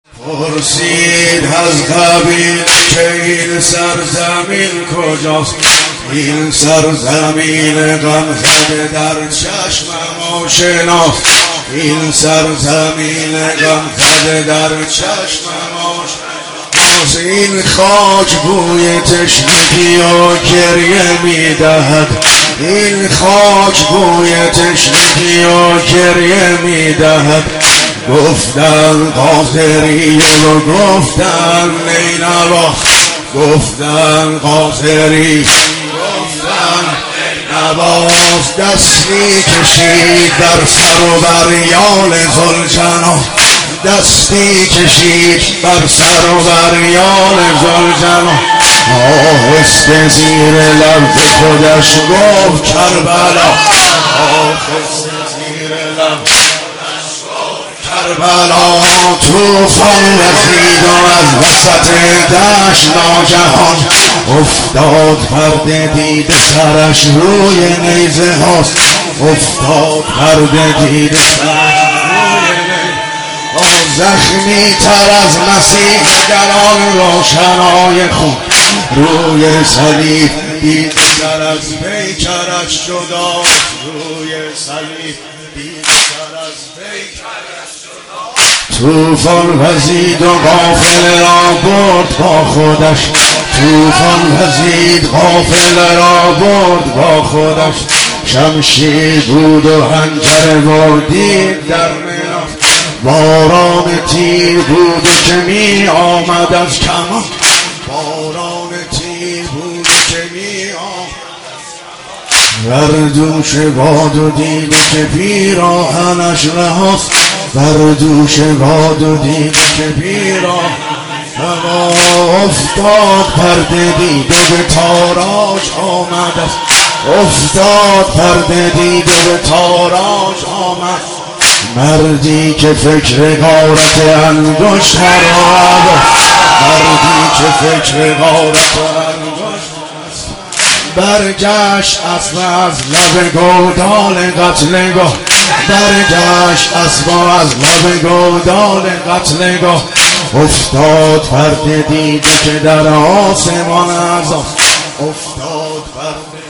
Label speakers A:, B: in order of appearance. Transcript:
A: پرسید از قبیل که این سرزمین کجاست، این سرزمین غم زده در چشمم آشناست، این سرزمین غم زده در چشمم آشناست. این خاک بوی تشنگی و گریه میدهد، این خاک بوی تشنگی و گریه میدهد. گفتن قاصری و گفتن نینوا، گفتن قاصری گفتن نواز. دستی کشید بر سر و بر یال ذوالجلال، دستی کشید بر سر و بر یال ذوالجلال. آهسته زیر لب خودش گفت کربلا، آهسته زیر لب کربلا. توفان وزید و از وسط دشت ناگهان افتاد پرده دید سرش روی نیزه هاست، افتاد پرده دید سرش روی نیزه هاست. زخمی تر از مسیح در آن روشنای خون روی صلیب دید سر از پیکرش جداست، روی صلیب دید سر از پیکرش جداست. توفان وزید و قافله را برد با خودش، توفان وزید قافله را برد با خودش. شمشیر بود و حنجره بردید در میان، باران تیر بود که می آمد از کمان، باران تیر بود که می آمد از کمان. بر دوش باد و دید که پیراهنش رهاست، بر دوش باد و دید که پیراهنش افتاد پرده دید و به تاراج آمد است، افتاد پرده دید و به تاراج آمد. مردی که فکر غارت انگشت را مردی که فکر غارت انگشت برگشت اسب از لب گودال قتلگاه، برگشت اسب از لب گودال قتلگاه. افتاد پرده دیده که در آسمان عذاب، افتاد پرده